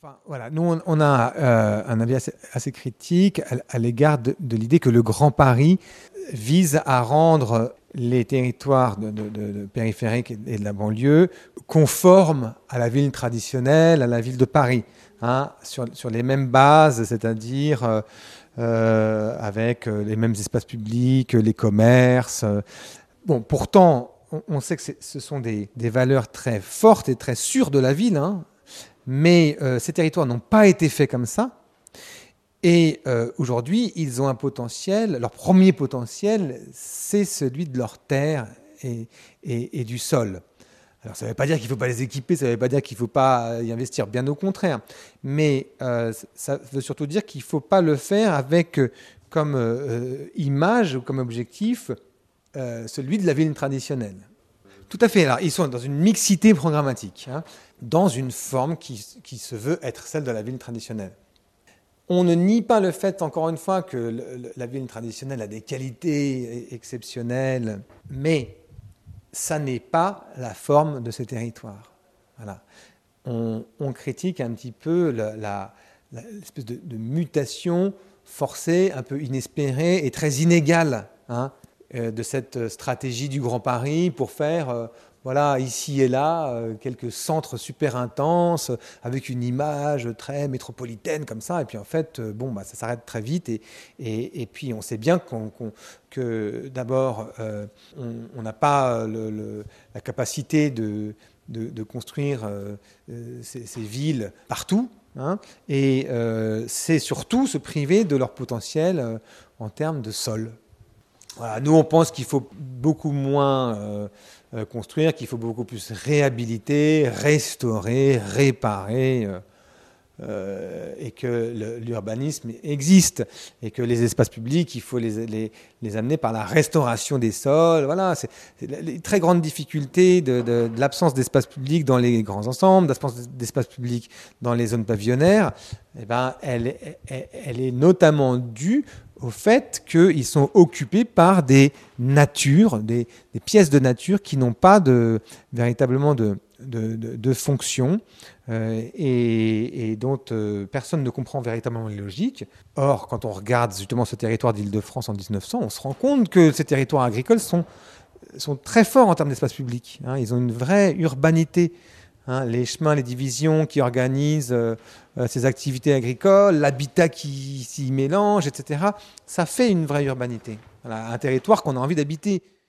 Enfin, voilà, nous, on a un avis assez critique à l'égard de l'idée que le Grand Paris vise à rendre les territoires de périphériques et de la banlieue conformes à la ville traditionnelle, à la ville de Paris, hein, sur les mêmes bases, c'est-à-dire avec les mêmes espaces publics, les commerces. Bon, pourtant, on sait que ce sont des valeurs très fortes et très sûres de la ville, hein, mais ces territoires n'ont pas été faits comme ça. Et aujourd'hui, ils ont un potentiel. Leur premier potentiel, c'est celui de leur terre et du sol. Alors, ça ne veut pas dire qu'il ne faut pas les équiper, ça ne veut pas dire qu'il ne faut pas y investir, bien au contraire. Mais ça veut surtout dire qu'il ne faut pas le faire avec comme image ou comme objectif celui de la ville traditionnelle. Tout à fait. Alors, ils sont dans une mixité programmatique, hein, dans une forme qui se veut être celle de la ville traditionnelle. On ne nie pas le fait, encore une fois, que la ville traditionnelle a des qualités exceptionnelles, mais ça n'est pas la forme de ces territoires. Voilà. On critique un petit peu l'espèce de mutation forcée, un peu inespérée et très inégale, hein, de cette stratégie du Grand Paris pour faire, voilà, ici et là, quelques centres super intenses, avec une image très métropolitaine comme ça, et puis en fait, ça s'arrête très vite, et puis on sait bien que d'abord, on n'a pas la capacité de construire ces villes partout, hein, et c'est surtout se priver de leur potentiel en termes de sol. Voilà, nous, on pense qu'il faut beaucoup moins construire, qu'il faut beaucoup plus réhabiliter, restaurer, réparer, et que l'urbanisme existe, et que les espaces publics, il faut les amener par la restauration des sols. Voilà, c'est les très grandes difficultés de l'absence d'espace public dans les grands ensembles, d'absence d'espace public dans les zones pavillonnaires. Eh ben, elle est notamment due au fait qu'ils sont occupés par des natures, des pièces de nature qui n'ont pas véritablement de fonction et dont personne ne comprend véritablement les logiques. Or, quand on regarde justement ce territoire d'Île-de-France en 1900, on se rend compte que ces territoires agricoles sont très forts en termes d'espace public, hein. Ils ont une vraie urbanité. Hein, les chemins, les divisions qui organisent ces activités agricoles, l'habitat qui s'y mélange, etc. Ça fait une vraie urbanité. Voilà, un territoire qu'on a envie d'habiter.